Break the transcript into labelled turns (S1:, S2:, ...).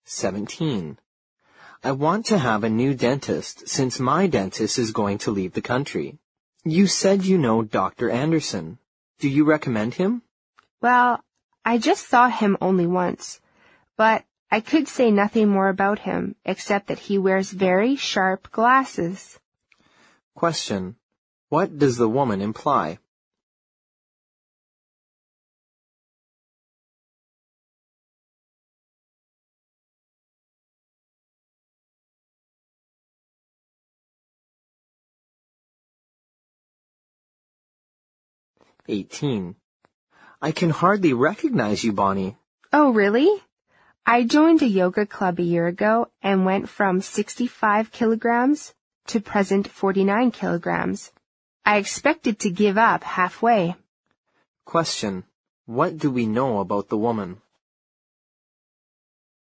S1: 17. I want to have a new dentist since my dentist is going to leave the country. You said you know Dr. Anderson. Do you recommend him?
S2: Well, I just saw him only once, but I could say nothing more about him except that he wears very sharp glasses.
S1: Question. What does the woman imply? I can hardly recognize you, Bonnie.
S2: Oh, really? I joined a yoga club a year ago and went from 65 kilograms to present 49 kilograms. I expected to give up halfway.
S1: Question. What do we know about the woman?